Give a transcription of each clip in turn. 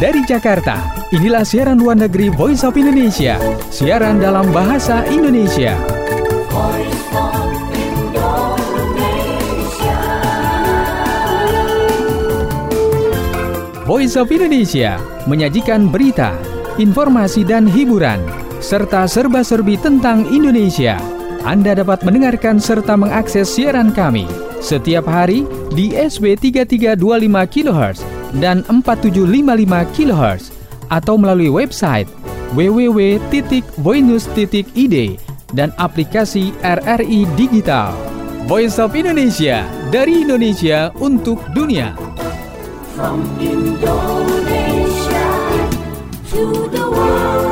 dari Jakarta. Inilah siaran luar negeri Voice of Indonesia. Siaran dalam bahasa Indonesia. Voice of Indonesia. Voice of Indonesia menyajikan berita, informasi dan hiburan, serta serba-serbi tentang Indonesia. Anda dapat mendengarkan serta mengakses siaran kami setiap hari di SW 3325 kHz dan 4755 kHz atau melalui website www.voinews.id dan aplikasi RRI Digital. Voice of Indonesia, dari Indonesia untuk dunia. From Indonesia to the world.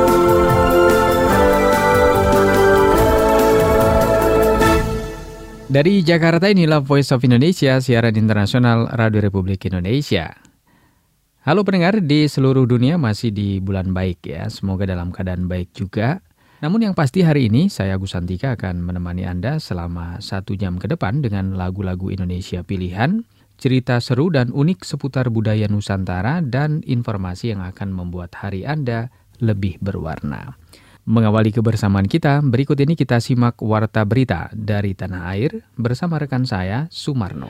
Dari Jakarta, inilah Voice of Indonesia, siaran internasional Radio Republik Indonesia. Halo pendengar di seluruh dunia, masih di bulan baik ya. Semoga dalam keadaan baik juga. Namun yang pasti hari ini saya Agus Santika akan menemani Anda selama 1 jam ke depan dengan lagu-lagu Indonesia pilihan, cerita seru dan unik seputar budaya Nusantara, dan informasi yang akan membuat hari Anda lebih berwarna. Mengawali kebersamaan kita, berikut ini kita simak Warta Berita dari Tanah Air bersama rekan saya, Sumarno.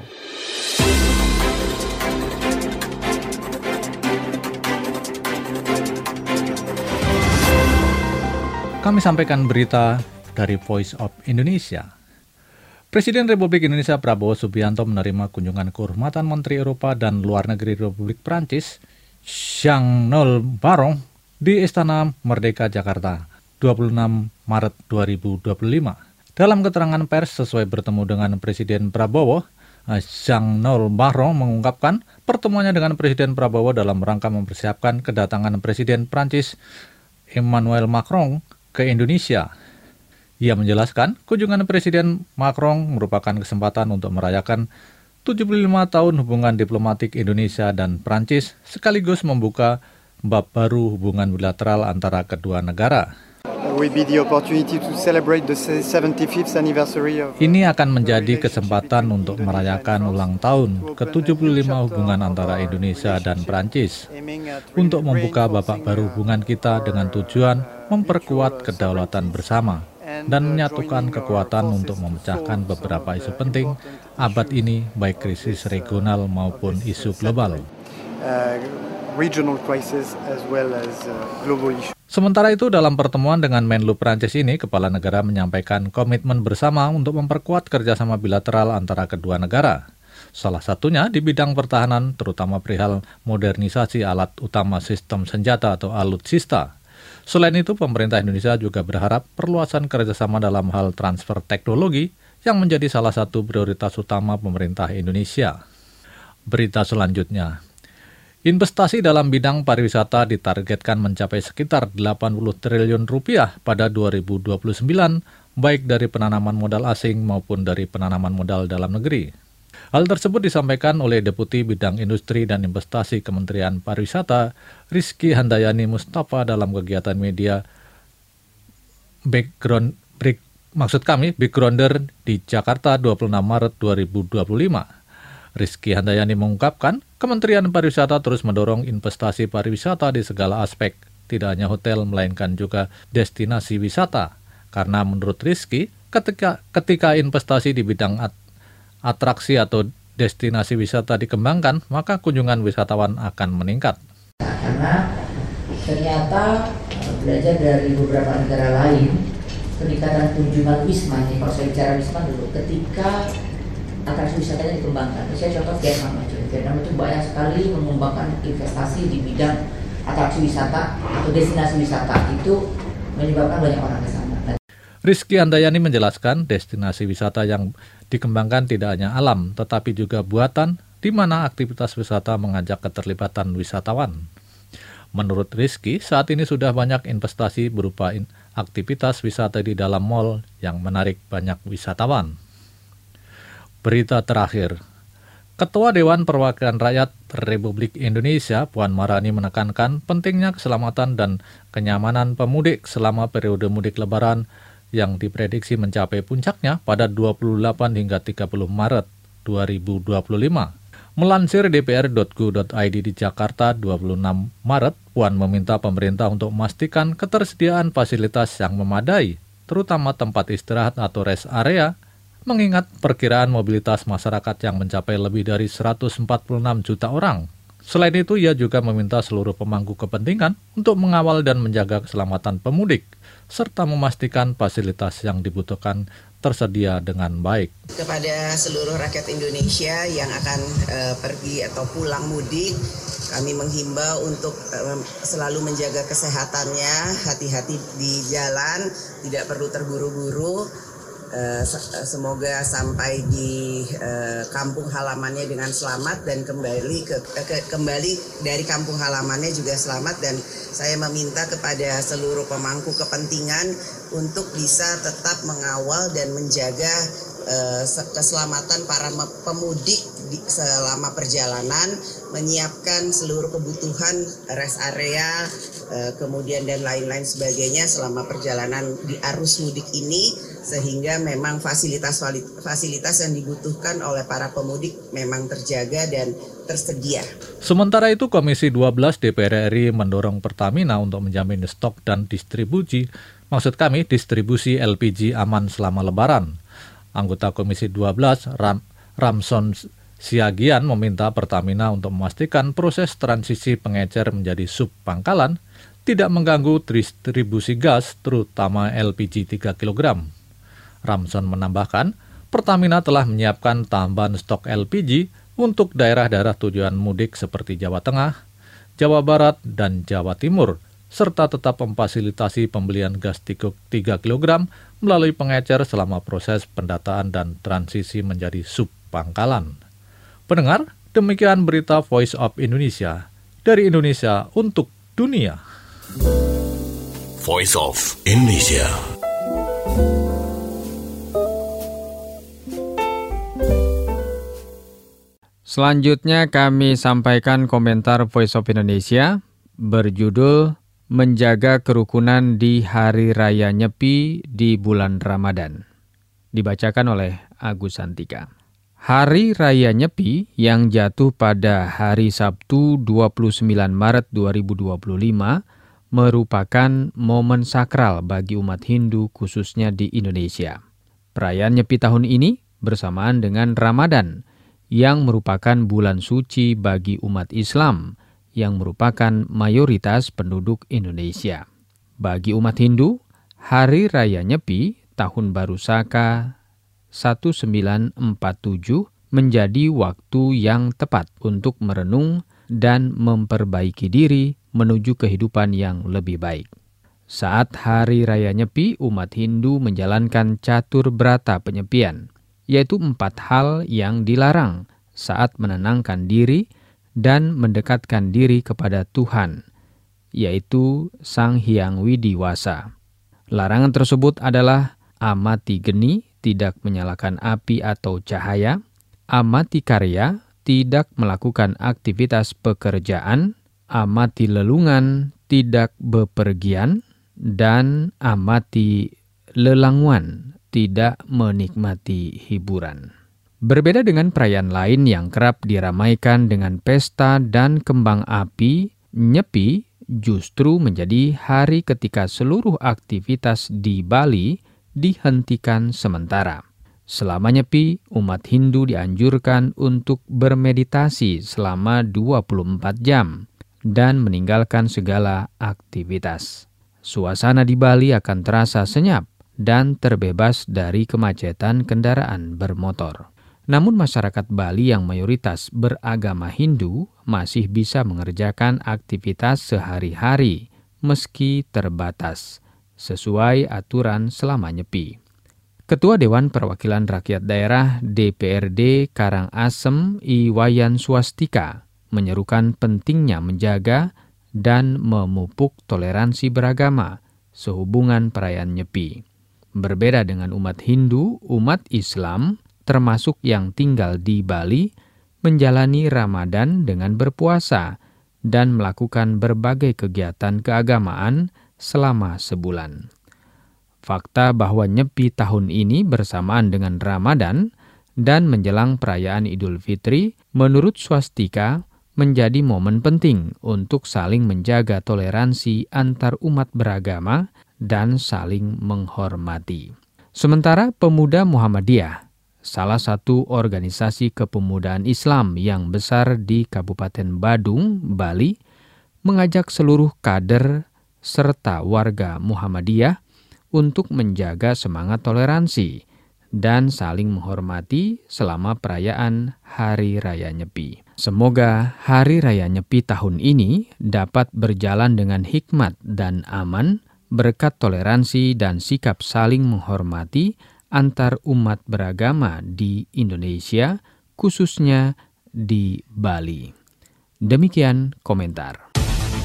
Kami sampaikan berita dari Voice of Indonesia. Presiden Republik Indonesia Prabowo Subianto menerima kunjungan kehormatan Menteri Eropa dan Luar Negeri Republik Prancis, Jean-Noël Barrot, di Istana Merdeka Jakarta, 26 Maret 2025. Dalam keterangan pers sesuai bertemu dengan Presiden Prabowo, Jean-Noël Barrot mengungkapkan pertemuannya dengan Presiden Prabowo dalam rangka mempersiapkan kedatangan Presiden Prancis Emmanuel Macron ke Indonesia. Ia menjelaskan kunjungan Presiden Macron merupakan kesempatan untuk merayakan 75 tahun hubungan diplomatik Indonesia dan Prancis, sekaligus membuka bab baru hubungan bilateral antara kedua negara. Ini akan menjadi kesempatan untuk merayakan ulang tahun ke-75 hubungan antara Indonesia dan Prancis, untuk membuka babak baru hubungan kita dengan tujuan memperkuat kedaulatan bersama dan menyatukan kekuatan untuk memecahkan beberapa isu penting abad ini, baik krisis regional maupun isu global. Sementara itu, dalam pertemuan dengan Menlu Prancis ini, Kepala Negara menyampaikan komitmen bersama untuk memperkuat kerjasama bilateral antara kedua negara. Salah satunya di bidang pertahanan, terutama perihal modernisasi alat utama sistem senjata atau alutsista. Selain itu, pemerintah Indonesia juga berharap perluasan kerjasama dalam hal transfer teknologi yang menjadi salah satu prioritas utama pemerintah Indonesia. Berita selanjutnya. Investasi dalam bidang pariwisata ditargetkan mencapai sekitar 80 triliun rupiah pada 2029, baik dari penanaman modal asing maupun dari penanaman modal dalam negeri. Hal tersebut disampaikan oleh Deputi Bidang Industri dan Investasi Kementerian Pariwisata, Rizky Handayani Mustafa, dalam kegiatan media Backgrounder di Jakarta 26 Maret 2025. Rizky Handayani mengungkapkan, Kementerian Pariwisata terus mendorong investasi pariwisata di segala aspek, tidak hanya hotel melainkan juga destinasi wisata. Karena menurut Rizky, ketika investasi di bidang atraksi atau destinasi wisata dikembangkan, maka kunjungan wisatawan akan meningkat. Karena ternyata belajar dari beberapa negara lain, peningkatan kunjungan Wisma, kalau saya bicara Wisma dulu, ketika atraksi wisatanya dikembangkan. Saya contoh Vietnam aja. Vietnam itu banyak sekali mengembangkan investasi di bidang atraksi wisata atau destinasi wisata, itu menyebabkan banyak orang ke sana. Rizky Handayani menjelaskan destinasi wisata yang dikembangkan tidak hanya alam, tetapi juga buatan, di mana aktivitas wisata mengajak keterlibatan wisatawan. Menurut Rizky, saat ini sudah banyak investasi berupa aktivitas wisata di dalam mal yang menarik banyak wisatawan. Berita terakhir. Ketua Dewan Perwakilan Rakyat Republik Indonesia, Puan Maharani, menekankan pentingnya keselamatan dan kenyamanan pemudik selama periode mudik Lebaran yang diprediksi mencapai puncaknya pada 28 hingga 30 Maret 2025. Melansir dpr.go.id di Jakarta 26 Maret, Puan meminta pemerintah untuk memastikan ketersediaan fasilitas yang memadai, terutama tempat istirahat atau rest area, mengingat perkiraan mobilitas masyarakat yang mencapai lebih dari 146 juta orang. Selain itu, ia juga meminta seluruh pemangku kepentingan untuk mengawal dan menjaga keselamatan pemudik, serta memastikan fasilitas yang dibutuhkan tersedia dengan baik. Kepada seluruh rakyat Indonesia yang akan pergi atau pulang mudik, kami menghimbau untuk selalu menjaga kesehatannya, hati-hati di jalan, tidak perlu terburu-buru. Semoga sampai di kampung halamannya dengan selamat dan kembali dari kampung halamannya juga selamat, dan saya meminta kepada seluruh pemangku kepentingan untuk bisa tetap mengawal dan menjaga keselamatan para pemudik selama perjalanan, menyiapkan seluruh kebutuhan rest area, kemudian dan lain-lain sebagainya selama perjalanan di arus mudik ini, sehingga memang fasilitas yang dibutuhkan oleh para pemudik memang terjaga dan tersedia. Sementara itu, Komisi 12 DPR RI mendorong Pertamina untuk menjamin stok dan distribusi LPG aman selama Lebaran. Anggota Komisi 12, Ramson Siagian, meminta Pertamina untuk memastikan proses transisi pengecer menjadi sub pangkalan tidak mengganggu distribusi gas, terutama LPG 3 kg. Ramson menambahkan, Pertamina telah menyiapkan tambahan stok LPG untuk daerah-daerah tujuan mudik seperti Jawa Tengah, Jawa Barat, dan Jawa Timur, serta tetap memfasilitasi pembelian gas 3 kg melalui pengecer selama proses pendataan dan transisi menjadi sub pangkalan. Pendengar, demikian berita Voice of Indonesia dari Indonesia untuk dunia. Voice of Indonesia. Selanjutnya kami sampaikan komentar Voice of Indonesia berjudul Menjaga Kerukunan di Hari Raya Nyepi di Bulan Ramadan. Dibacakan oleh Agus Santika. Hari Raya Nyepi yang jatuh pada hari Sabtu 29 Maret 2025 merupakan momen sakral bagi umat Hindu khususnya di Indonesia. Perayaan Nyepi tahun ini bersamaan dengan Ramadan, yang merupakan bulan suci bagi umat Islam yang merupakan mayoritas penduduk Indonesia. Bagi umat Hindu, Hari Raya Nyepi Tahun Baru Saka 1947 menjadi waktu yang tepat untuk merenung dan memperbaiki diri menuju kehidupan yang lebih baik. Saat Hari Raya Nyepi, umat Hindu menjalankan catur brata penyepian, yaitu 4 hal yang dilarang saat menenangkan diri dan mendekatkan diri kepada Tuhan, yaitu Sang Hyang Widiwasa. Larangan tersebut adalah amati geni, tidak menyalakan api atau cahaya, amati karya, tidak melakukan aktivitas pekerjaan, amati lelungan, tidak bepergian, dan amati lelanguan, tidak menikmati hiburan. Berbeda dengan perayaan lain yang kerap diramaikan dengan pesta dan kembang api, Nyepi justru menjadi hari ketika seluruh aktivitas di Bali dihentikan sementara. Selama Nyepi, umat Hindu dianjurkan untuk bermeditasi selama 24 jam dan meninggalkan segala aktivitas. Suasana di Bali akan terasa senyap dan terbebas dari kemacetan kendaraan bermotor. Namun masyarakat Bali yang mayoritas beragama Hindu masih bisa mengerjakan aktivitas sehari-hari meski terbatas, sesuai aturan selama Nyepi. Ketua Dewan Perwakilan Rakyat Daerah DPRD Karangasem Iwayan Swastika menyerukan pentingnya menjaga dan memupuk toleransi beragama sehubungan perayaan Nyepi. Berbeda dengan umat Hindu, umat Islam, termasuk yang tinggal di Bali, menjalani Ramadan dengan berpuasa dan melakukan berbagai kegiatan keagamaan selama sebulan. Fakta bahwa Nyepi tahun ini bersamaan dengan Ramadan dan menjelang perayaan Idul Fitri, menurut Swastika, menjadi momen penting untuk saling menjaga toleransi antar umat beragama dan saling menghormati. Sementara Pemuda Muhammadiyah, salah satu organisasi kepemudaan Islam yang besar di Kabupaten Badung, Bali, mengajak seluruh kader serta warga Muhammadiyah untuk menjaga semangat toleransi dan saling menghormati selama perayaan Hari Raya Nyepi. Semoga Hari Raya Nyepi tahun ini dapat berjalan dengan hikmat dan aman berkat toleransi dan sikap saling menghormati antar umat beragama di Indonesia, khususnya di Bali. Demikian komentar.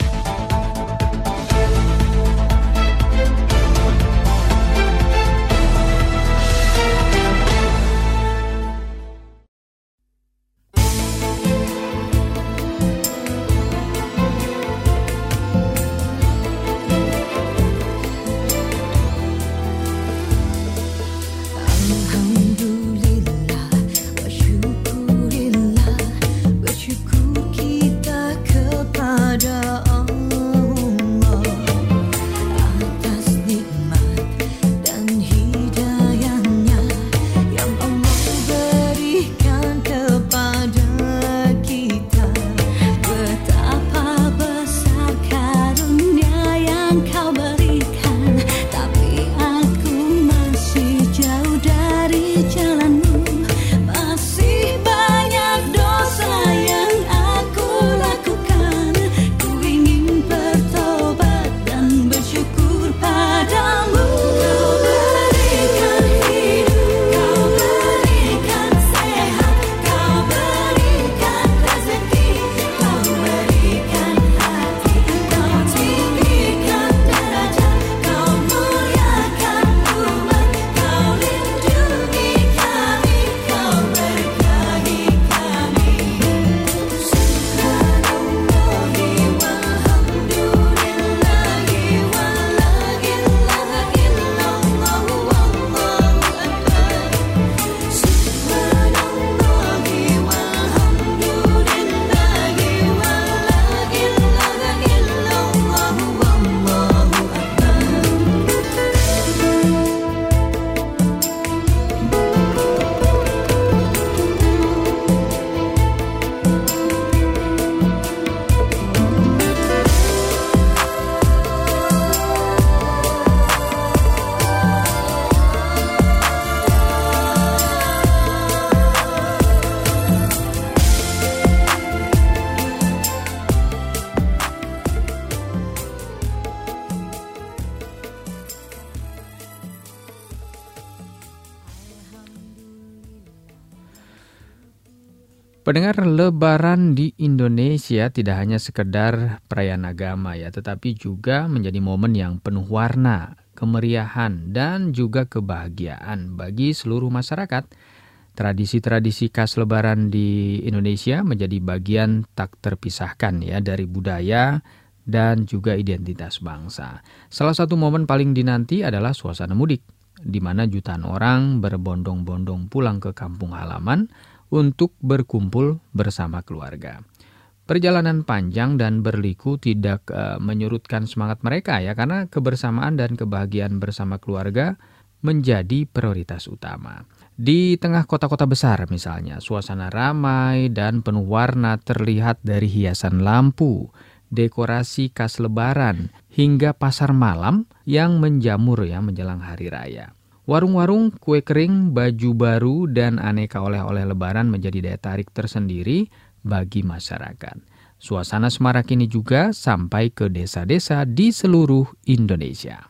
Pendengar, Lebaran di Indonesia tidak hanya sekedar perayaan agama ya, tetapi juga menjadi momen yang penuh warna, kemeriahan, dan juga kebahagiaan bagi seluruh masyarakat. Tradisi-tradisi khas Lebaran di Indonesia menjadi bagian tak terpisahkan ya dari budaya dan juga identitas bangsa. Salah satu momen paling dinanti adalah suasana mudik, di mana jutaan orang berbondong-bondong pulang ke kampung halaman untuk berkumpul bersama keluarga. Perjalanan panjang dan berliku tidak menyurutkan semangat mereka ya, karena kebersamaan dan kebahagiaan bersama keluarga menjadi prioritas utama. Di tengah kota-kota besar misalnya, suasana ramai dan penuh warna terlihat dari hiasan lampu, dekorasi khas Lebaran, hingga pasar malam yang menjamur ya menjelang hari raya. Warung-warung, kue kering, baju baru, dan aneka oleh-oleh Lebaran menjadi daya tarik tersendiri bagi masyarakat. Suasana semarak ini juga sampai ke desa-desa di seluruh Indonesia.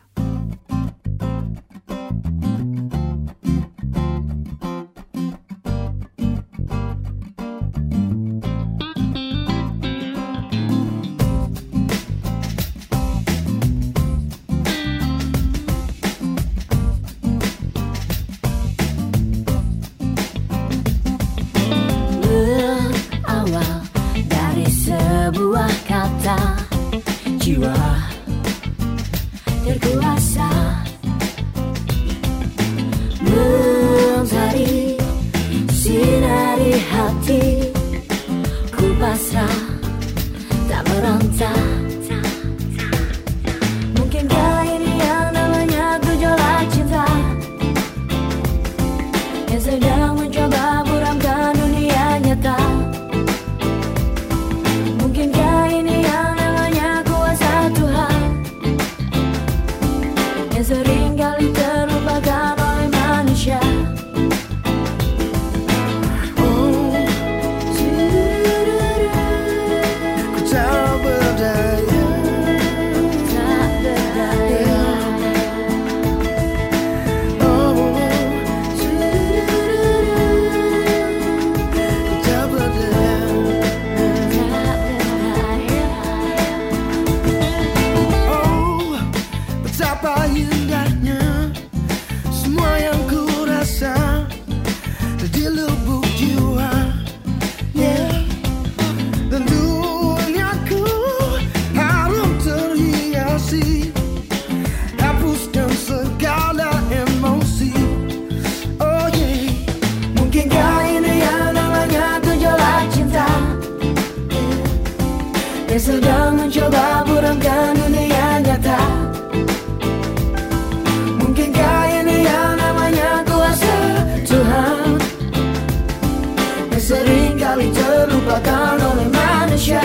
Jiwa terkuat hati, ku pasrah tak berontak. Mungkinkah ini yang namanya gejolak cinta, yang sedang mencoba buramkan dunia nyata. Mungkinkah ini yang namanya kuasa Tuhan, yang seringkali terlupakan oleh manusia. Yang sedang mencoba buramkan dunia nyata. Mungkinkah ini yang namanya kuasa Tuhan, yang seringkali terlupakan oleh manusia.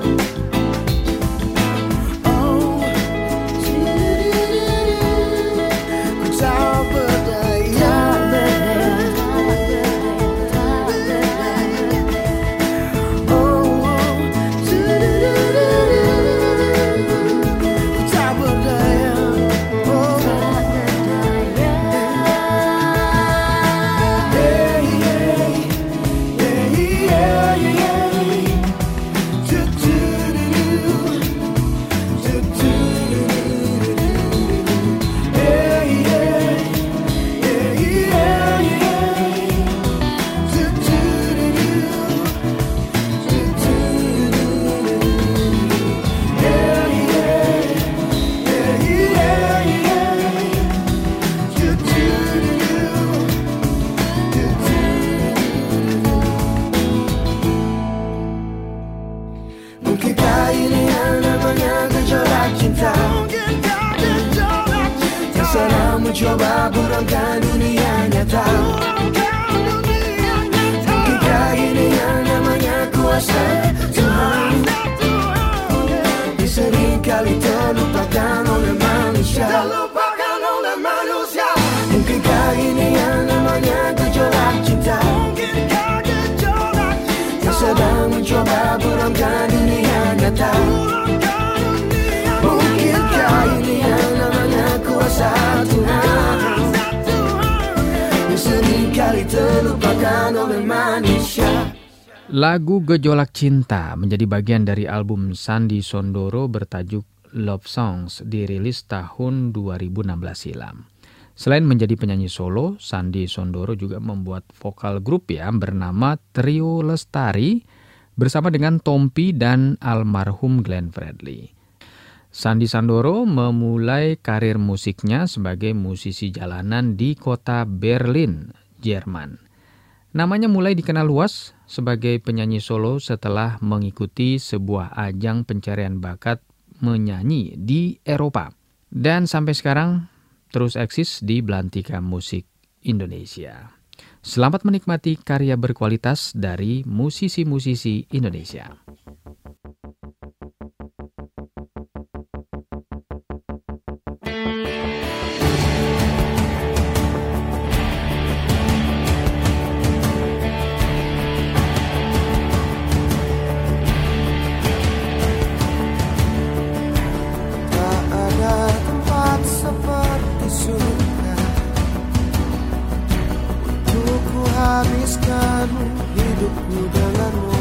Mungkinkah ini yang namanya gejolak cinta, yang sedang mencoba buramkan dunia nyata. Mungkinkah ini yang namanya kuasa Tuhan, yang seringkali terlupakan oleh manusia. Mungkinkah ini yang namanya gejolak cinta, yang sedang mencoba buramkan dunia nyata. Mungkinkah ini yang namanya kuasa Tuhan, yang seringkali terlupakan oleh manusia. Lagu Gejolak Cinta menjadi bagian dari album Sandy Sondoro bertajuk Love Songs, dirilis tahun 2016 silam. Selain menjadi penyanyi solo, Sandy Sondoro juga membuat vokal grup bernama Trio Lestari bersama dengan Tompi dan almarhum Glenn Fredly. Sandy Sondoro memulai karir musiknya sebagai musisi jalanan di kota Berlin, Jerman. Namanya mulai dikenal luas sebagai penyanyi solo setelah mengikuti sebuah ajang pencarian bakat menyanyi di Eropa. Dan sampai sekarang terus eksis di belantika musik Indonesia. Selamat menikmati karya berkualitas dari musisi-musisi Indonesia. Habiskan hidupku denganmu,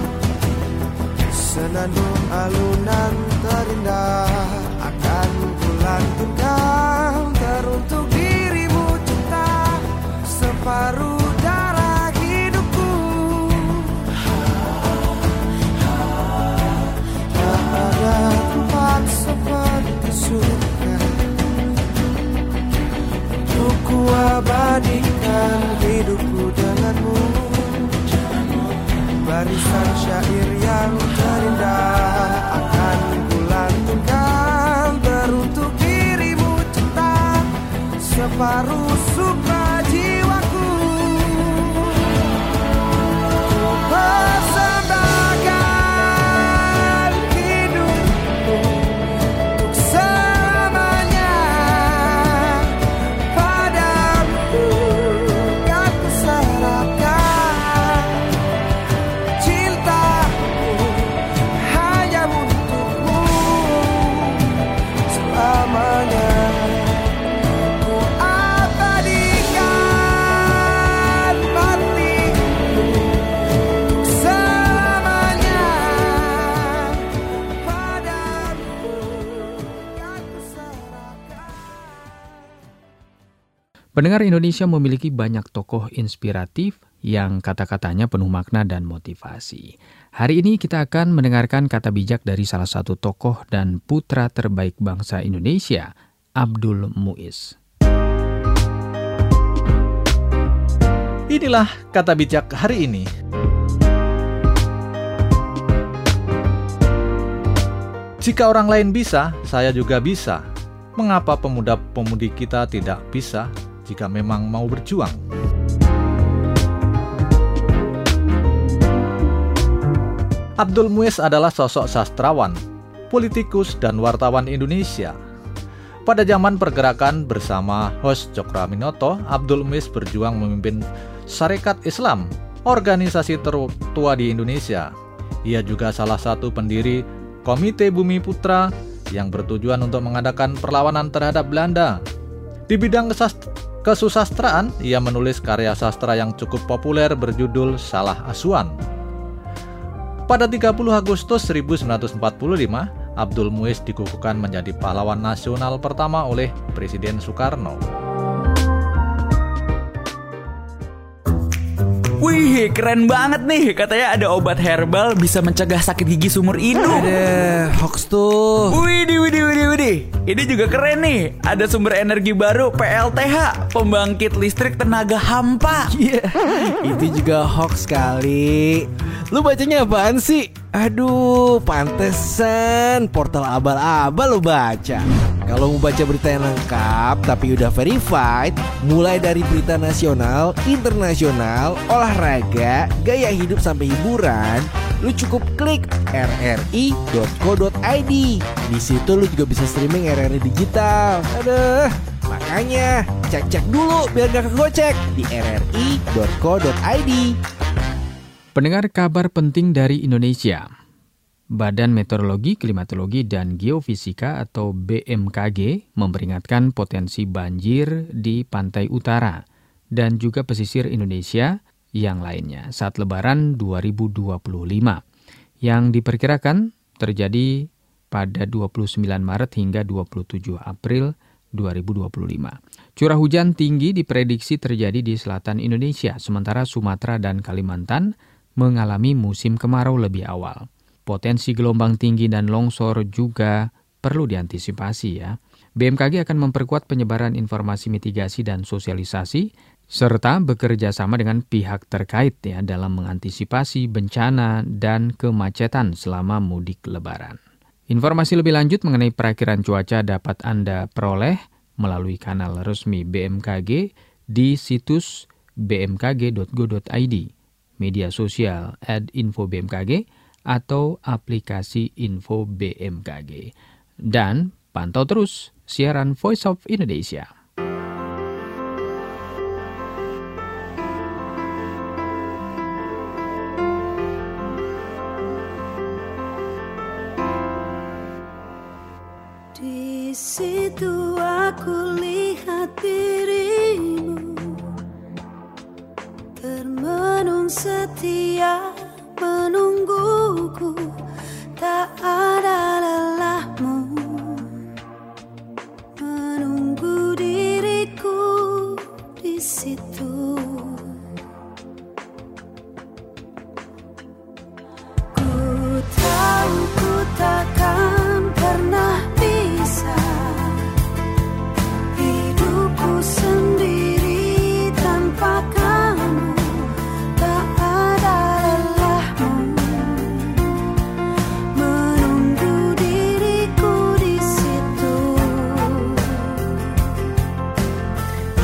senandung alunan terindah akan kulantunkan teruntuk dirimu cinta, separuh darah hidupku. Tak ada tempat seperti surga untuk ku abadikan hidupku denganmu. separuh suka jiwaku. Persembahkan hidupku untuk selamanya padamu. Aku serahkan cintaku hanya untukmu selamanya. Ku abadikan matiku untuk selamanya padamu. Aku serahkan. Pendengar, Indonesia memiliki banyak tokoh inspiratif yang kata-katanya penuh makna dan motivasi. Hari ini kita akan mendengarkan kata bijak dari salah satu tokoh dan putra terbaik bangsa Indonesia, Abdul Muiz. Inilah kata bijak hari ini. Jika orang lain bisa, saya juga bisa. Mengapa pemuda-pemudi kita tidak bisa jika memang mau berjuang? Abdul Muiz adalah sosok sastrawan, politikus, dan wartawan Indonesia. Pada zaman pergerakan bersama Hos Cokroaminoto, Abdul Muiz berjuang memimpin Sarekat Islam, organisasi tertua di Indonesia. Ia juga salah satu pendiri Komite Bumi Putra yang bertujuan untuk mengadakan perlawanan terhadap Belanda. Di bidang kesusastraan, ia menulis karya sastra yang cukup populer berjudul Salah Asuhan. Pada 30 Agustus 1945, Abdul Muiz dikukuhkan menjadi pahlawan nasional pertama oleh Presiden Soekarno. Wih, keren banget nih. Katanya ada obat herbal bisa mencegah sakit gigi seumur hidup. Ada hoax tuh. Widih. Ini juga keren nih. Ada sumber energi baru PLTH, pembangkit listrik tenaga hampa. Iya, itu juga hoax kali. Lu bacanya apaan sih? Aduh, pantesan portal abal-abal lu baca. Kalau mau baca berita yang lengkap tapi udah verified, mulai dari berita nasional, internasional, olahraga, gaya hidup sampai hiburan, lu cukup klik rri.co.id. Di situ lu juga bisa streaming RRI digital. Aduh, makanya cek-cek dulu biar gak kegocek di rri.co.id. Pendengar, kabar penting dari Indonesia. Badan Meteorologi, Klimatologi, dan Geofisika atau BMKG memperingatkan potensi banjir di pantai utara dan juga pesisir Indonesia yang lainnya saat Lebaran 2025 yang diperkirakan terjadi pada 29 Maret hingga 27 April 2025. Curah hujan tinggi diprediksi terjadi di selatan Indonesia, sementara Sumatera dan Kalimantan mengalami musim kemarau lebih awal. Potensi gelombang tinggi dan longsor juga perlu diantisipasi ya. BMKG akan memperkuat penyebaran informasi mitigasi dan sosialisasi serta bekerja sama dengan pihak terkait ya dalam mengantisipasi bencana dan kemacetan selama mudik Lebaran. Informasi lebih lanjut mengenai perakiraan cuaca dapat Anda peroleh melalui kanal resmi BMKG di situs bmkg.go.id, media sosial @info-bmkg, atau aplikasi Info BMKG. Dan pantau terus siaran Voice of Indonesia. Di situ aku lihat dirimu termenung setia menungguku, tak ada lelahmu menunggu diriku di situ. Ku tahu ku takkan pernah bisa hidupku sendiri tanpa kamu. Tak ada lelahmu menunggu diriku di situ.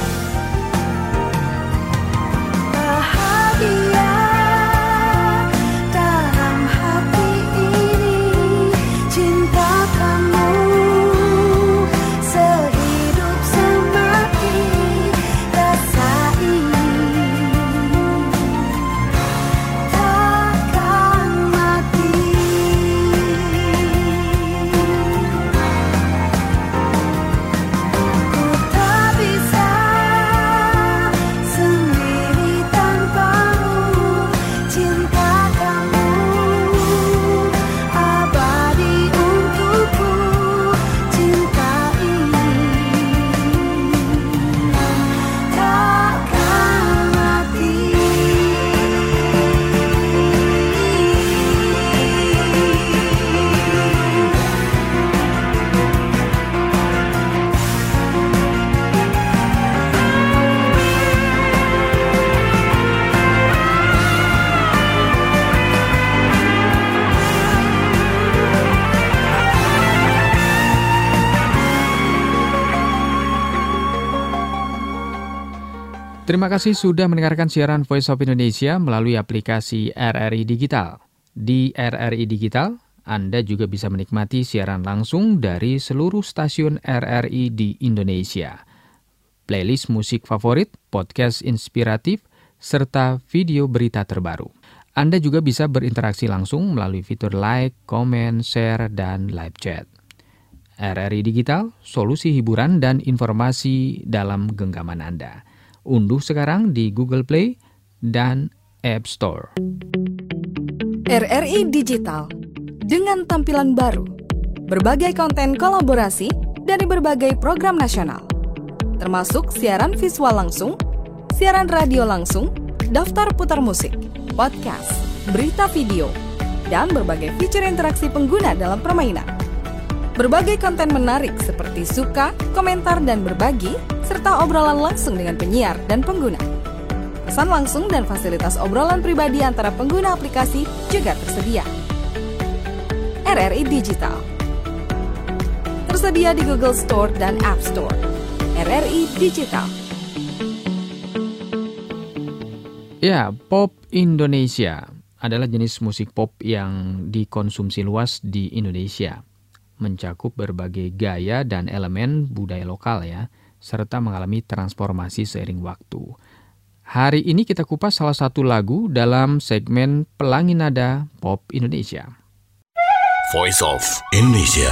Terima kasih sudah mendengarkan siaran Voice of Indonesia melalui aplikasi RRI Digital. Di RRI Digital, Anda juga bisa menikmati siaran langsung dari seluruh stasiun RRI di Indonesia. Playlist musik favorit, podcast inspiratif, serta video berita terbaru. Anda juga bisa berinteraksi langsung melalui fitur like, komen, share, dan live chat. RRI Digital, solusi hiburan dan informasi dalam genggaman Anda. Unduh sekarang di Google Play dan App Store. RRI Digital, dengan tampilan baru, berbagai konten kolaborasi dari berbagai program nasional, termasuk siaran visual langsung, siaran radio langsung, daftar putar musik, podcast, berita video, dan berbagai fitur interaksi pengguna dalam permainan. Berbagai konten menarik seperti suka, komentar, dan berbagi, serta obrolan langsung dengan penyiar dan pengguna. Pesan langsung dan fasilitas obrolan pribadi antara pengguna aplikasi juga tersedia. RRI Digital tersedia di Google Store dan App Store. RRI Digital. Ya, pop Indonesia adalah jenis musik pop yang dikonsumsi luas di Indonesia. Mencakup berbagai gaya dan elemen budaya lokal ya, serta mengalami transformasi seiring waktu. Hari ini kita kupas salah satu lagu dalam segmen Pelangi Nada Pop Indonesia. Voice of Indonesia.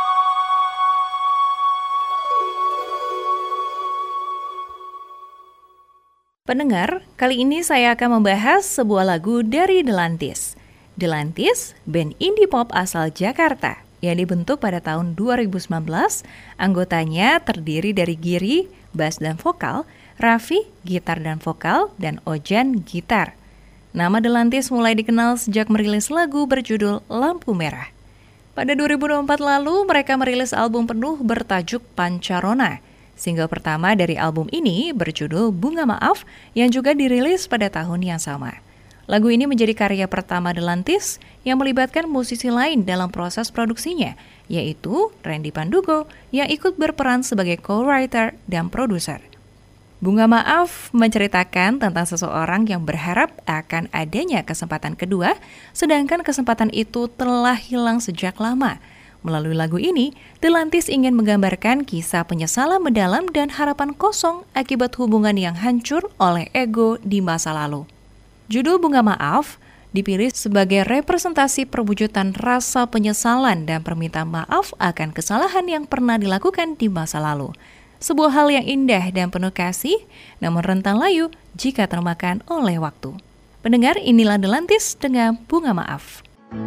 Pendengar, kali ini saya akan membahas sebuah lagu dari Delantis. Delantis, band indie pop asal Jakarta yang dibentuk pada tahun 2019. Anggotanya terdiri dari Giri, bass dan vokal, Raffi, gitar dan vokal, dan Ojan, gitar. Nama Delantis mulai dikenal sejak merilis lagu berjudul Lampu Merah. Pada 2024 lalu, mereka merilis album penuh bertajuk Pancarona. Single pertama dari album ini berjudul Bunga Maaf yang juga dirilis pada tahun yang sama. Lagu ini menjadi karya pertama Delantis yang melibatkan musisi lain dalam proses produksinya, yaitu Randy Pandugo yang ikut berperan sebagai co-writer dan produser. Bunga Maaf menceritakan tentang seseorang yang berharap akan adanya kesempatan kedua, sedangkan kesempatan itu telah hilang sejak lama. Melalui lagu ini, Delantis ingin menggambarkan kisah penyesalan mendalam dan harapan kosong akibat hubungan yang hancur oleh ego di masa lalu. Judul Bunga Maaf dipilih sebagai representasi perwujudan rasa penyesalan dan permintaan maaf akan kesalahan yang pernah dilakukan di masa lalu. Sebuah hal yang indah dan penuh kasih, namun rentan layu jika termakan oleh waktu. Pendengar, inilah Delantis dengan Bunga Maaf.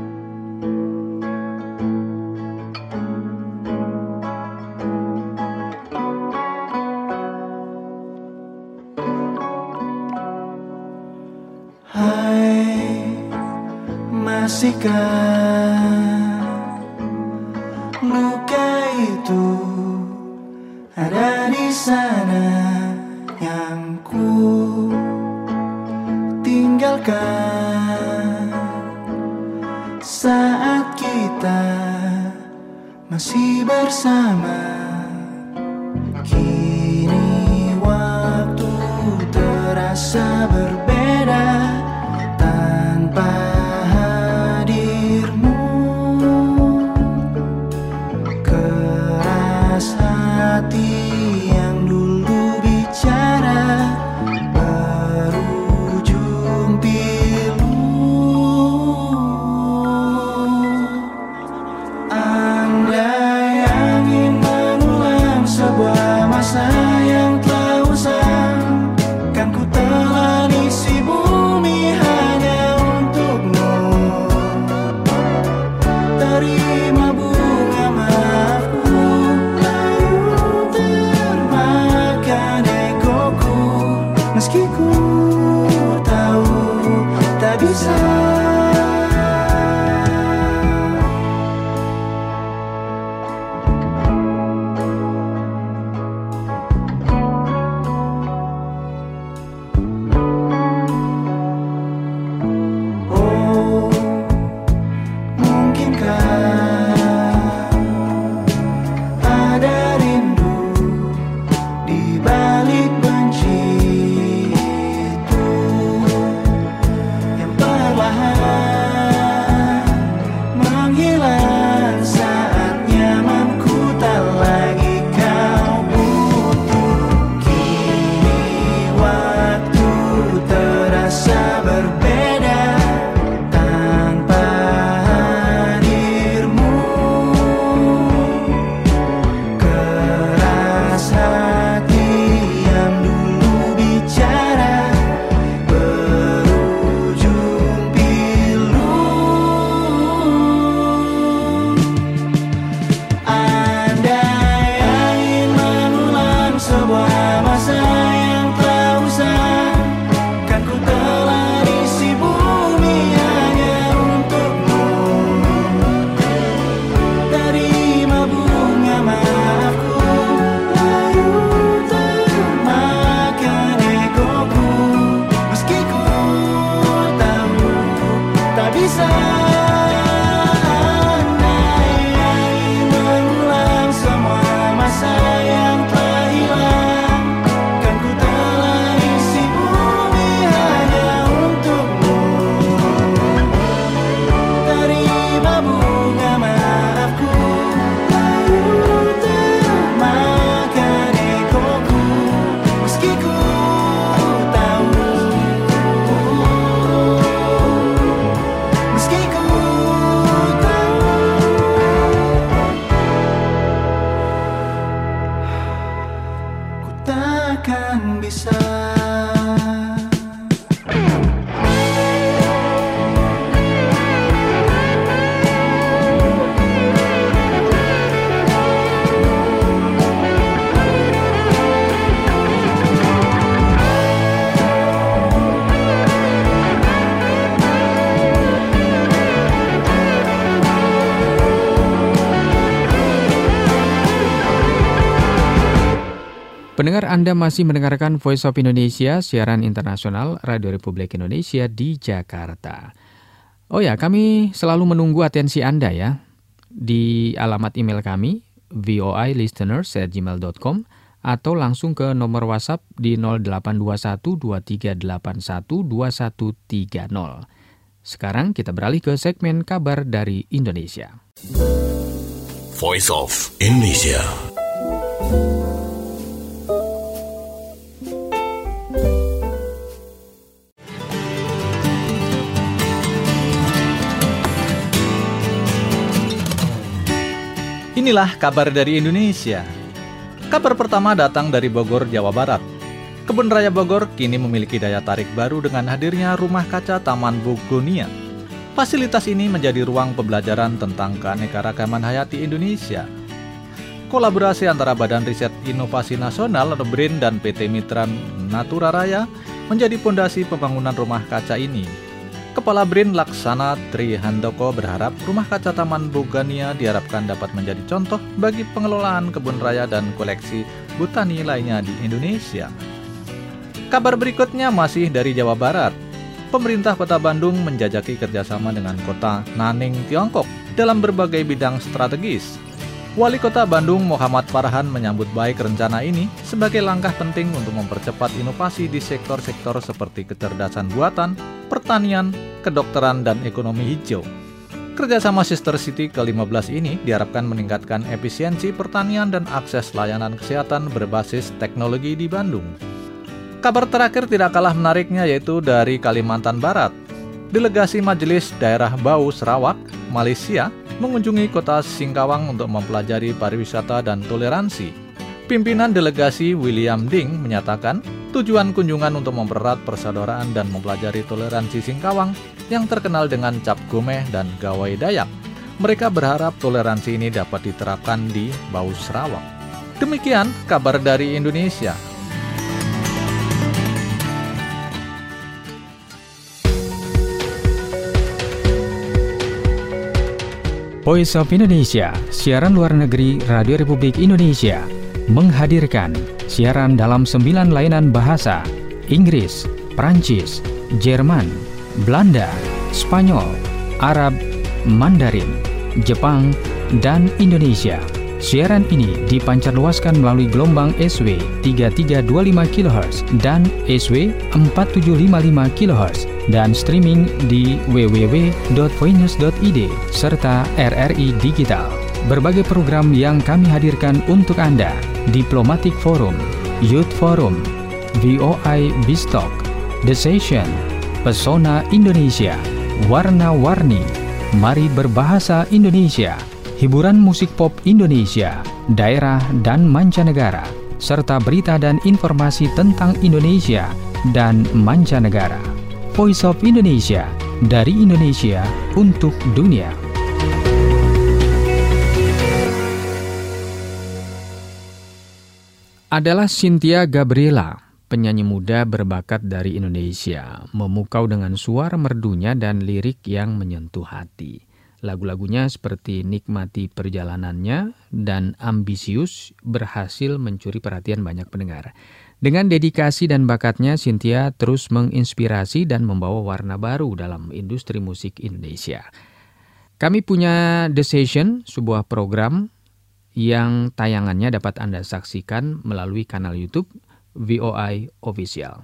Masihkah luka itu ada di sana yang ku tinggalkan saat kita masih bersama. Kini waktu terasa berbeda tanpa di balik benci. bisa. Pendengar, Anda masih mendengarkan Voice of Indonesia, siaran internasional Radio Republik Indonesia di Jakarta. Oh ya, kami selalu menunggu atensi Anda ya. Di alamat email kami, voilisteners@gmail.com, atau langsung ke nomor WhatsApp di 0821 2381 2130. Sekarang kita beralih ke segmen kabar dari Indonesia. Voice of Indonesia. Inilah kabar dari Indonesia. Kabar pertama datang dari Bogor, Jawa Barat. Kebun Raya Bogor kini memiliki daya tarik baru dengan hadirnya rumah kaca Taman Bogonia. Fasilitas ini menjadi ruang pembelajaran tentang keanekaragaman hayati Indonesia. Kolaborasi antara Badan Riset Inovasi Nasional atau BRIN dan PT Mitra Natura Raya menjadi fondasi pembangunan rumah kaca ini. Kepala BRIN Laksana Tri Handoko berharap rumah kaca Taman Bogonia diharapkan dapat menjadi contoh bagi pengelolaan kebun raya dan koleksi botani lainnya di Indonesia. Kabar berikutnya masih dari Jawa Barat. Pemerintah Kota Bandung menjajaki kerjasama dengan Kota Nanning, Tiongkok dalam berbagai bidang strategis. Wali Kota Bandung Muhammad Farhan menyambut baik rencana ini sebagai langkah penting untuk mempercepat inovasi di sektor-sektor seperti kecerdasan buatan, pertanian, kedokteran, dan ekonomi hijau. Kerjasama Sister City ke-15 ini diharapkan meningkatkan efisiensi pertanian dan akses layanan kesehatan berbasis teknologi di Bandung. Kabar terakhir tidak kalah menariknya yaitu dari Kalimantan Barat. Delegasi Majelis Daerah Bau Sarawak, Malaysia, mengunjungi kota Singkawang untuk mempelajari pariwisata dan toleransi. Pimpinan delegasi William Ding menyatakan tujuan kunjungan untuk mempererat persaudaraan dan mempelajari toleransi Singkawang yang terkenal dengan cap gomeh dan gawai Dayak. Mereka berharap toleransi ini dapat diterapkan di Bau Sarawak. Demikian kabar dari Indonesia. Voice of Indonesia, siaran luar negeri Radio Republik Indonesia, menghadirkan siaran dalam 9 layanan bahasa: Inggris, Prancis, Jerman, Belanda, Spanyol, Arab, Mandarin, Jepang, dan Indonesia. Siaran ini dipancarluaskan melalui gelombang SW 3325 kHz dan SW 4755 kHz dan streaming di www.voinews.id serta RRI Digital. Berbagai program yang kami hadirkan untuk Anda: Diplomatic Forum, Youth Forum, VOI Bistalk, The Session, Pesona Indonesia, Warna-Warni, Mari Berbahasa Indonesia, hiburan musik pop Indonesia, daerah dan mancanegara, serta berita dan informasi tentang Indonesia dan mancanegara. Voice of Indonesia, dari Indonesia untuk dunia. Adalah Cynthia Gabriela, penyanyi muda berbakat dari Indonesia, memukau dengan suara merdunya dan lirik yang menyentuh hati. Lagu-lagunya seperti Nikmati Perjalanannya dan Ambisius berhasil mencuri perhatian banyak pendengar. Dengan dedikasi dan bakatnya, Cynthia terus menginspirasi dan membawa warna baru dalam industri musik Indonesia. Kami punya The Session, sebuah program yang tayangannya dapat Anda saksikan melalui kanal YouTube VOI Official.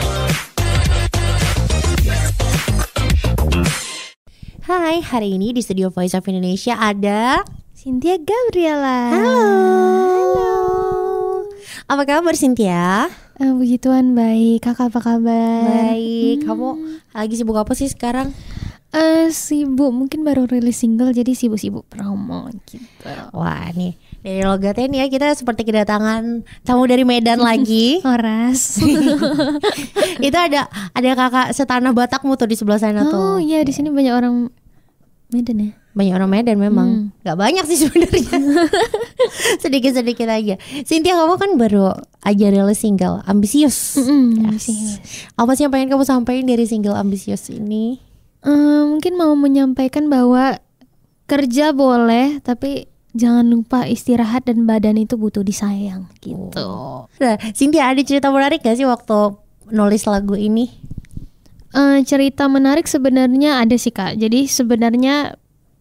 Hai, hari ini di studio Voice of Indonesia ada Cynthia Gabriela. Halo. Apa kabar Cynthia? Puji Tuhan baik, kakak apa kabar? Baik, kamu lagi sibuk apa sih sekarang? Sibuk, mungkin baru rilis single jadi sibuk-sibuk promo gitu. Wah nih dari logatnya nih ya kita seperti kedatangan tamu dari Medan lagi. Horas. Itu ada kakak setanah Batakmu tuh di sebelah sana tuh. Oh iya di sini banyak orang Medan ya. Banyak orang Medan memang. Gak banyak sih sebenarnya. Sedikit-sedikit aja. Cynthia kamu kan baru aja rilis single Ambisius. Ambisius. Apa sih yang pengen kamu sampaikan dari single Ambisius ini? Mungkin mau menyampaikan bahwa kerja boleh tapi jangan lupa istirahat dan badan itu butuh disayang gitu. Nah, Cynthia ada cerita menarik gak sih waktu nulis lagu ini? Cerita menarik sebenarnya ada sih Kak. Jadi sebenarnya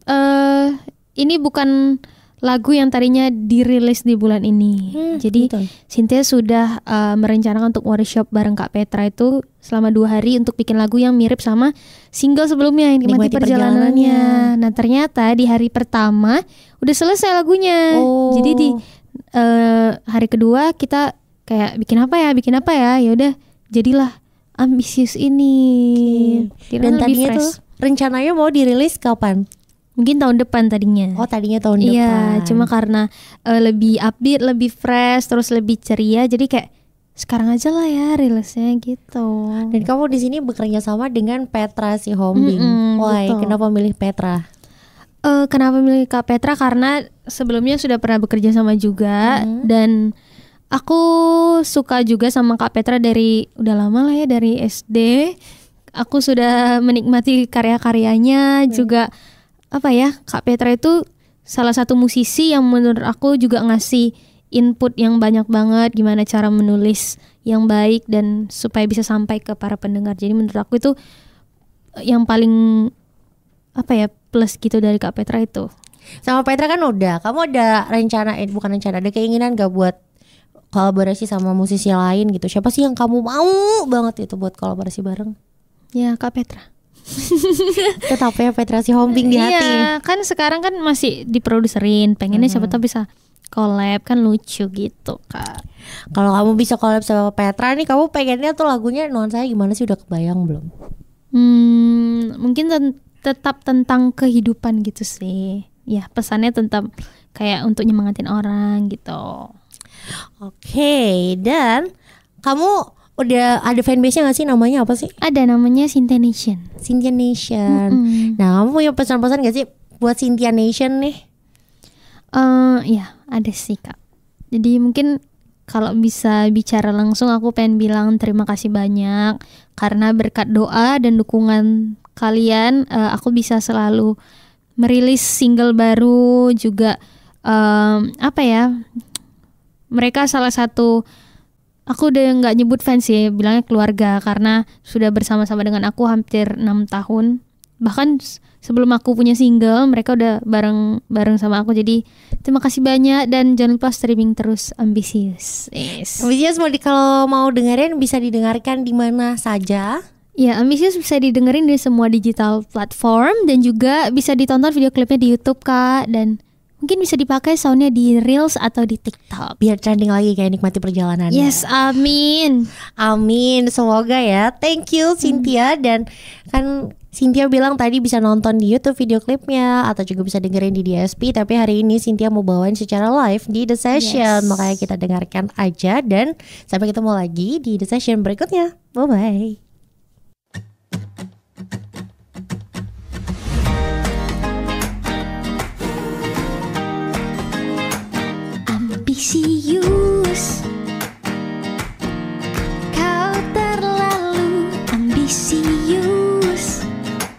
ini bukan lagu yang tadinya dirilis di bulan ini. Jadi betul. Cynthia sudah merencanakan untuk workshop bareng Kak Petra itu selama 2 hari untuk bikin lagu yang mirip sama single sebelumnya yang Nikmati Perjalanannya. Nah ternyata di hari pertama udah selesai lagunya. Jadi di hari kedua kita kayak bikin apa ya? Ya udah jadilah Ambisius ini. Dan tadinya tuh rencananya mau dirilis kapan? Mungkin tahun depan tadinya. Oh tadinya tahun depan. Iya, cuma karena lebih upbeat, lebih fresh, terus lebih ceria, jadi kayak sekarang aja lah ya rilisnya gitu. Dan kamu di sini bekerja sama dengan Petra Sihombing. Wah, kenapa milih Petra? Kenapa milih Kak Petra? Karena sebelumnya sudah pernah bekerja sama juga dan aku suka juga sama Kak Petra dari udah lama lah ya, dari SD. Aku sudah menikmati karya-karyanya juga. Apa ya, Kak Petra itu salah satu musisi yang menurut aku juga ngasih input yang banyak banget gimana cara menulis yang baik dan supaya bisa sampai ke para pendengar. Jadi menurut aku itu yang paling plus gitu dari Kak Petra itu. Sama Petra kan kamu ada ada keinginan gak buat kolaborasi sama musisi lain gitu? Siapa sih yang kamu mau banget itu buat kolaborasi bareng? Ya Kak Petra. Tetap ya Petra Sihombing di hati. Iya, kan sekarang kan masih diproduserin. Pengennya siapa tahu bisa collab, kan lucu gitu Kak. Kalau kamu bisa collab sama Petra nih, kamu pengennya tuh lagunya nuansanya gimana sih, udah kebayang belum? Mungkin tetap tentang kehidupan gitu sih. Ya pesannya tetap kayak untuk nyemangatin orang gitu. Oke, dan kamu udah ada fanbase-nya gak sih? Namanya apa sih? Ada, namanya Cynthia Nation. Cynthia Nation. Nah, kamu punya pesan-pesan gak sih buat Cynthia Nation nih? Ya ada sih Kak. Jadi mungkin kalau bisa bicara langsung aku pengen bilang terima kasih banyak. Karena berkat doa dan dukungan kalian aku bisa selalu merilis single baru juga. Mereka salah satu, aku udah gak nyebut fans sih, bilangnya keluarga, karena sudah bersama-sama dengan aku hampir 6 tahun. Bahkan sebelum aku punya single, mereka udah bareng sama aku. Jadi terima kasih banyak dan jangan lupa streaming terus Ambisius. Ambisius kalau mau dengerin bisa didengarkan di mana saja? Ya, Ambisius bisa didengerin di semua digital platform dan juga bisa ditonton video klipnya di YouTube Kak, dan mungkin bisa dipakai soundnya di Reels atau di TikTok biar trending lagi kayak Nikmati Perjalanannya. Yes, amin. Amin, semoga ya. Thank you Cynthia. Dan kan Cynthia bilang tadi bisa nonton di YouTube video klipnya atau juga bisa dengerin di DSP. Tapi hari ini Cynthia mau bawain secara live di The Session. Makanya kita dengarkan aja. Dan sampai ketemu lagi di The Session berikutnya. Bye-bye. Ambisius, kau terlalu ambisius.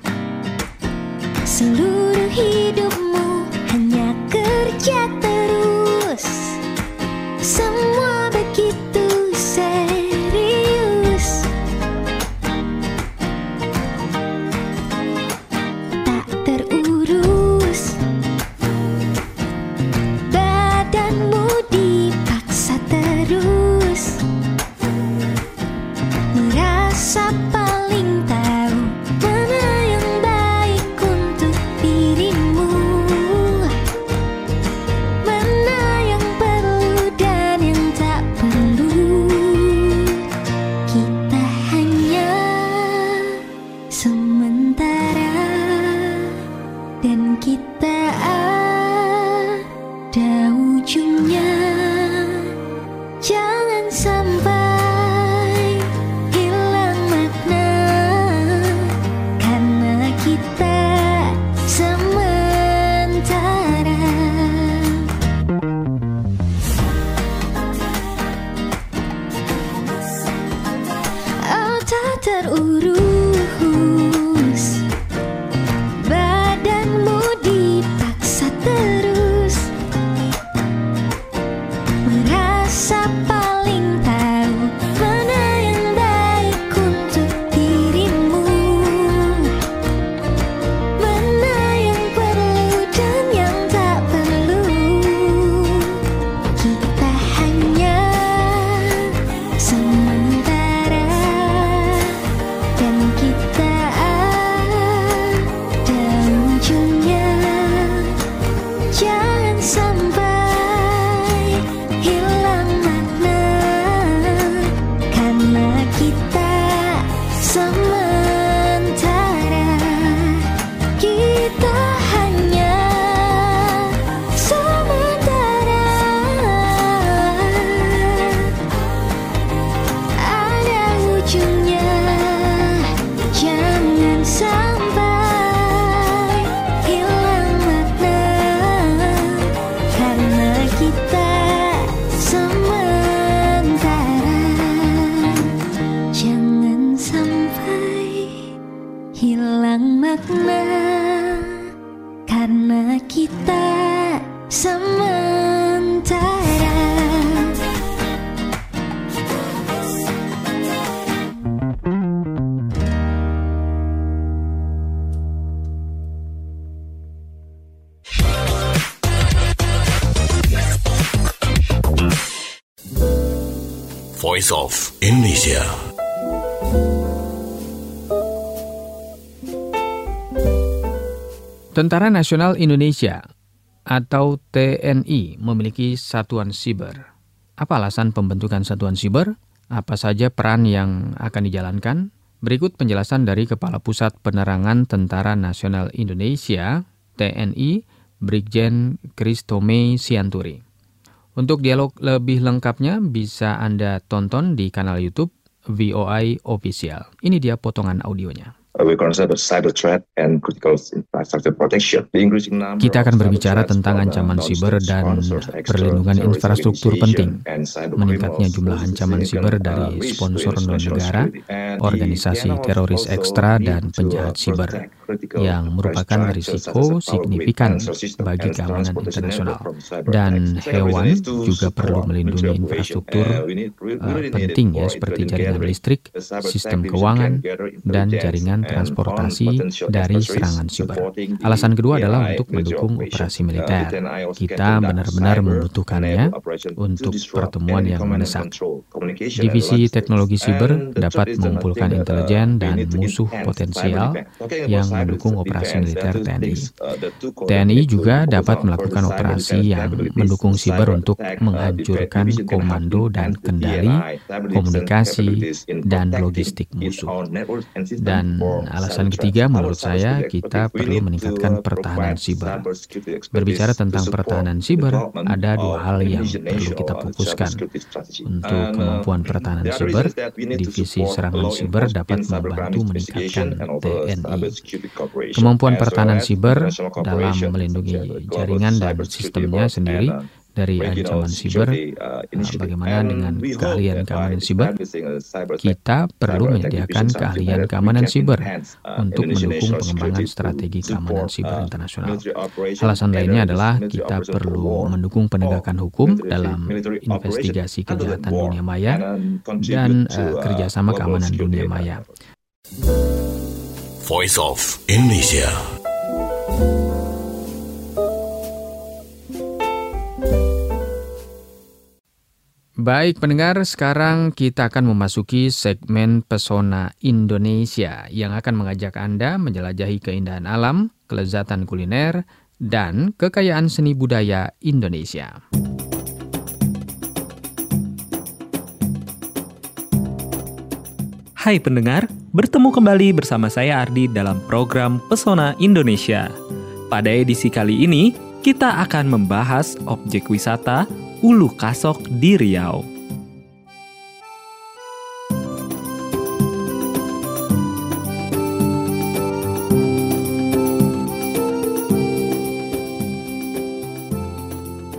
Seluruh hidupmu hanya kerja terus. Semua begitu serius. Tak terurus badanmu di terurus, badanmu dipaksa terus merasa paling tahu mana yang baik untuk dirimu, mana yang perlu dan yang tak perlu. Kita hanya sementara dan kita ada ujungnya. Jangan sampai hilang makna karena kita sementara. Kita hanya sementara, ada ujungnya. Jangan sampai hilang makna karena kita sementara. Jangan sampai hilang makna karena kita sementara. Voice of Indonesia. Tentara Nasional Indonesia atau TNI memiliki satuan siber. Apa alasan pembentukan satuan siber? Apa saja peran yang akan dijalankan? Berikut penjelasan dari Kepala Pusat Penerangan Tentara Nasional Indonesia, TNI, Brigjen Kristome Sianturi. Untuk dialog lebih lengkapnya bisa Anda tonton di kanal YouTube VOI Official. Ini dia potongan audionya. Kita akan berbicara tentang ancaman siber dan perlindungan infrastruktur penting. Meningkatnya jumlah ancaman siber dari sponsor non-negara, organisasi teroris ekstra, dan penjahat siber yang merupakan risiko signifikan bagi keamanan internasional. Dan hewan juga perlu melindungi infrastruktur penting ya, seperti jaringan listrik, sistem keuangan, dan jaringan transportasi dari serangan siber. Alasan kedua adalah untuk mendukung operasi militer. Kita benar-benar membutuhkannya untuk pertemuan yang mendesak. Divisi teknologi siber dapat mengumpulkan intelijen dan musuh potensial yang mendukung operasi militer TNI. TNI juga dapat melakukan operasi yang mendukung siber untuk menghancurkan komando dan kendali, komunikasi, dan logistik musuh. Dan alasan ketiga, menurut saya, kita perlu meningkatkan pertahanan siber. Berbicara tentang pertahanan siber, ada dua hal yang perlu kita fokuskan. Untuk kemampuan pertahanan siber, divisi serangan siber dapat membantu meningkatkan TNI. Kemampuan pertahanan siber dalam melindungi jaringan dan sistemnya sendiri dari ancaman siber. Bagaimana dengan keahlian keamanan siber? Kita perlu menyediakan keahlian keamanan siber untuk mendukung pengembangan strategi keamanan siber internasional. Alasan lainnya adalah kita perlu mendukung penegakan hukum dalam investigasi kejahatan dunia maya dan kerjasama keamanan dunia maya. Voice of Indonesia. Baik pendengar, sekarang kita akan memasuki segmen Pesona Indonesia yang akan mengajak Anda menjelajahi keindahan alam, kelezatan kuliner, dan kekayaan seni budaya Indonesia. Hai pendengar, bertemu kembali bersama saya Ardi dalam program Pesona Indonesia. Pada edisi kali ini, kita akan membahas objek wisata Ulu Kasok di Riau.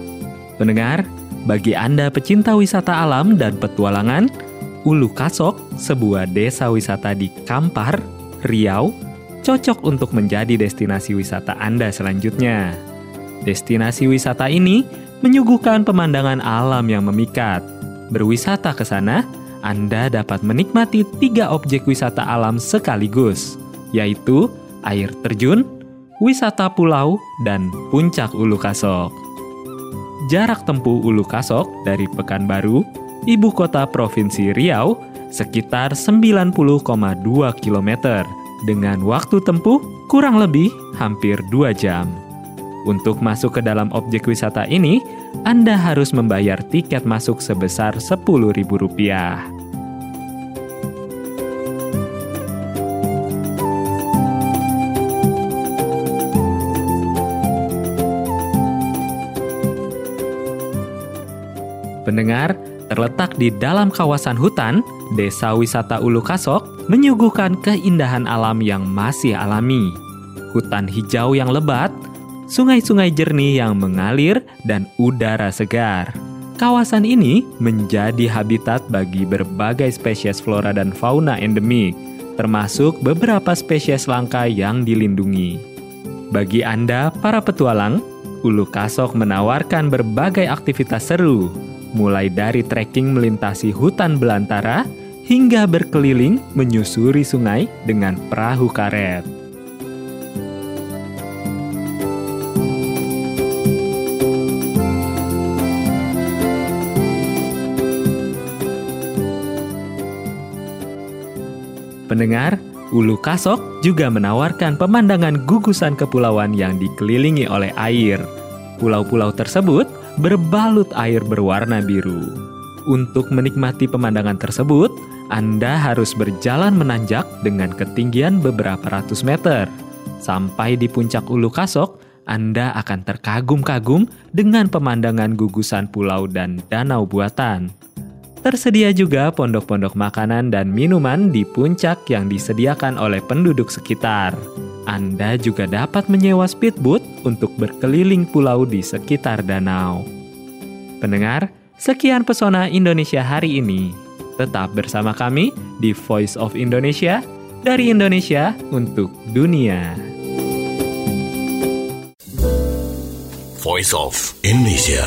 Pendengar, bagi Anda pecinta wisata alam dan petualangan, Ulu Kasok sebuah desa wisata di Kampar, Riau, cocok untuk menjadi destinasi wisata Anda selanjutnya. Destinasi wisata ini menyuguhkan pemandangan alam yang memikat. Berwisata ke sana, Anda dapat menikmati 3 objek wisata alam sekaligus, yaitu air terjun, wisata pulau, dan puncak Ulu Kasok. Jarak tempuh Ulu Kasok dari Pekanbaru, ibu kota Provinsi Riau, sekitar 90,2 km, dengan waktu tempuh kurang lebih hampir 2 jam. Untuk masuk ke dalam objek wisata ini, Anda harus membayar tiket masuk sebesar Rp10.000. Pendengar, terletak di dalam kawasan hutan, Desa Wisata Ulu Kasok menyuguhkan keindahan alam yang masih alami. Hutan hijau yang lebat, sungai-sungai jernih yang mengalir, dan udara segar. Kawasan ini menjadi habitat bagi berbagai spesies flora dan fauna endemik, termasuk beberapa spesies langka yang dilindungi. Bagi Anda, para petualang, Ulu Kasok menawarkan berbagai aktivitas seru, mulai dari trekking melintasi hutan belantara, hingga berkeliling menyusuri sungai dengan perahu karet. Pendengar, Ulu Kasok juga menawarkan pemandangan gugusan kepulauan yang dikelilingi oleh air. Pulau-pulau tersebut berbalut air berwarna biru. Untuk menikmati pemandangan tersebut, Anda harus berjalan menanjak dengan ketinggian beberapa ratus meter. Sampai di puncak Ulu Kasok, Anda akan terkagum-kagum dengan pemandangan gugusan pulau dan danau buatan. Tersedia juga pondok-pondok makanan dan minuman di puncak yang disediakan oleh penduduk sekitar. Anda juga dapat menyewa speedboat untuk berkeliling pulau di sekitar danau. Pendengar, sekian pesona Indonesia hari ini. Tetap bersama kami di Voice of Indonesia, dari Indonesia untuk dunia. Voice of Indonesia.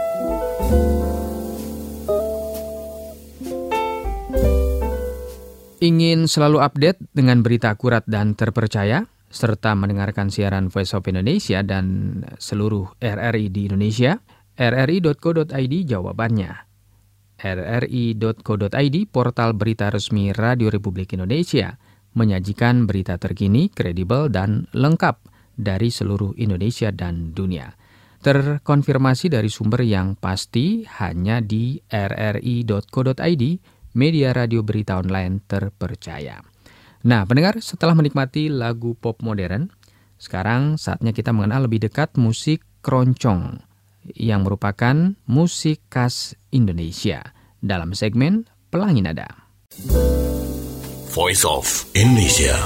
Ingin selalu update dengan berita akurat dan terpercaya, serta mendengarkan siaran Voice of Indonesia dan seluruh RRI di Indonesia? rri.co.id jawabannya. rri.co.id, portal berita resmi Radio Republik Indonesia, menyajikan berita terkini, kredibel, dan lengkap dari seluruh Indonesia dan dunia. Terkonfirmasi dari sumber yang pasti hanya di rri.co.id, media radio berita online terpercaya. Nah, pendengar, setelah menikmati lagu pop modern, sekarang saatnya kita mengenal lebih dekat musik keroncong, yang merupakan musik khas Indonesia, dalam segmen Pelangi Nada. Voice of Indonesia.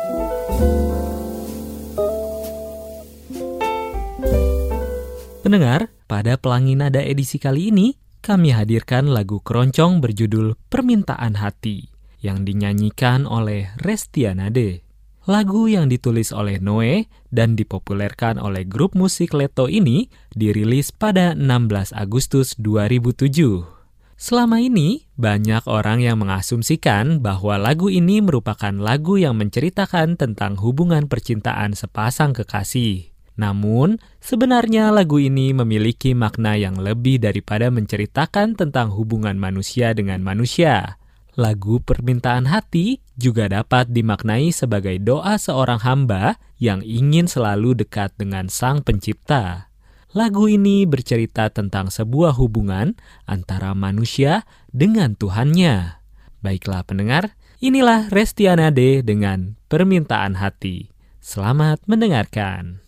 Pendengar, pada Pelangi Nada edisi kali ini, kami hadirkan lagu keroncong berjudul Permintaan Hati yang dinyanyikan oleh Restianade. Lagu yang ditulis oleh Noe dan dipopulerkan oleh grup musik Leto ini dirilis pada 16 Agustus 2007. Selama ini, banyak orang yang mengasumsikan bahwa lagu ini merupakan lagu yang menceritakan tentang hubungan percintaan sepasang kekasih. Namun, sebenarnya lagu ini memiliki makna yang lebih daripada menceritakan tentang hubungan manusia dengan manusia. Lagu Permintaan Hati juga dapat dimaknai sebagai doa seorang hamba yang ingin selalu dekat dengan Sang Pencipta. Lagu ini bercerita tentang sebuah hubungan antara manusia dengan Tuhannya. Baiklah pendengar, inilah Restianade dengan Permintaan Hati. Selamat mendengarkan.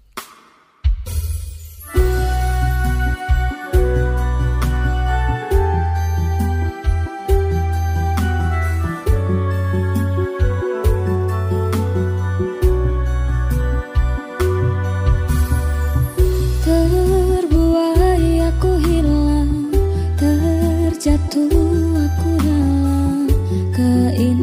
Jatuh aku dalam keindahan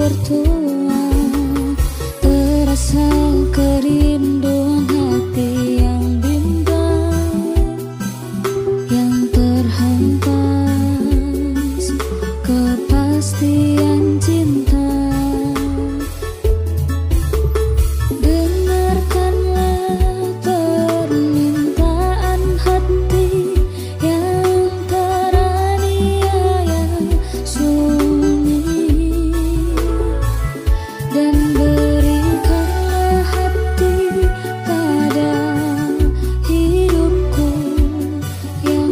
bertua, terasa kerinduan hati yang bimbang, yang terhempas kepastian cinta. Dengarkanlah permintaan hati yang teraniaya sunyi, dan berikanlah hati pada hidupku yang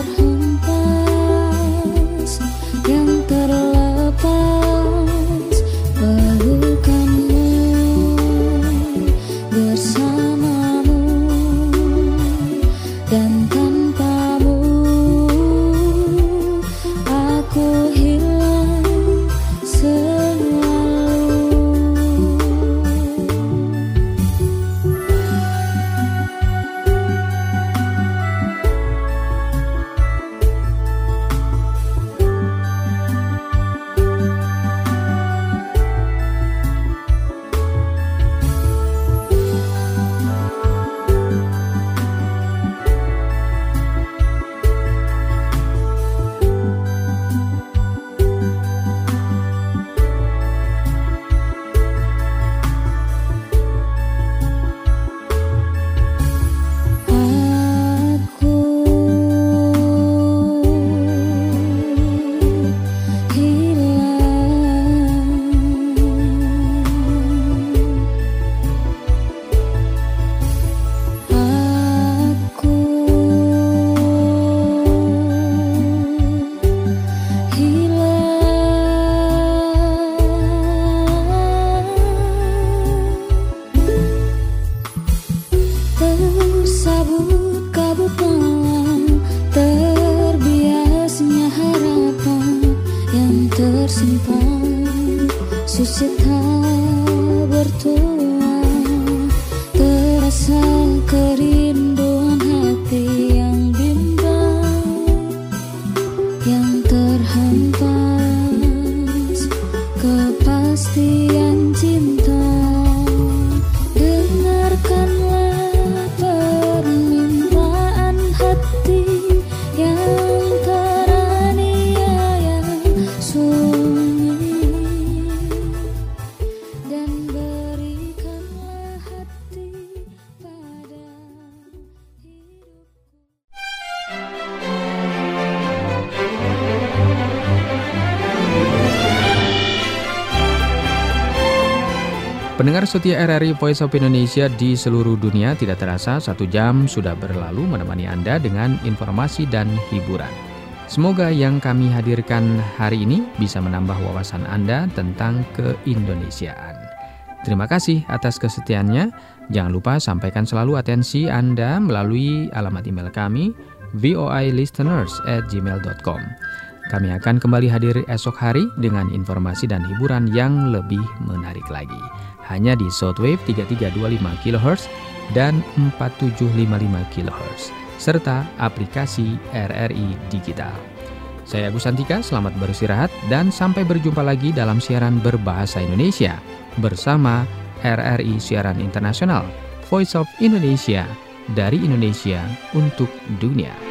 terhempas, yang terlepas, pelukanmu bersamamu, dan tanpamu aku hilang selalu. Tersabut kabut malam, terbiasnya harapan yang tersimpan, susita bertua, terasa kerinduan hati yang bimbang, yang terhempas kepastian cinta. Dengarkanlah permintaan hati yang teraniaya sunyi, dan berikanlah hati pada Pendengar setia RRI Voice of Indonesia di seluruh dunia, tidak terasa 1 jam sudah berlalu menemani Anda dengan informasi dan hiburan. Semoga yang kami hadirkan hari ini bisa menambah wawasan Anda tentang keindonesiaan. Terima kasih atas kesetiaannya. Jangan lupa sampaikan selalu atensi Anda melalui alamat email kami voilisteners@gmail.com. Kami akan kembali hadir esok hari dengan informasi dan hiburan yang lebih menarik lagi. Hanya di shortwave 3325 kHz dan 4755 kHz, serta aplikasi RRI Digital. Saya Agus Santika, selamat beristirahat dan sampai berjumpa lagi dalam siaran berbahasa Indonesia bersama RRI Siaran Internasional, Voice of Indonesia, dari Indonesia untuk dunia.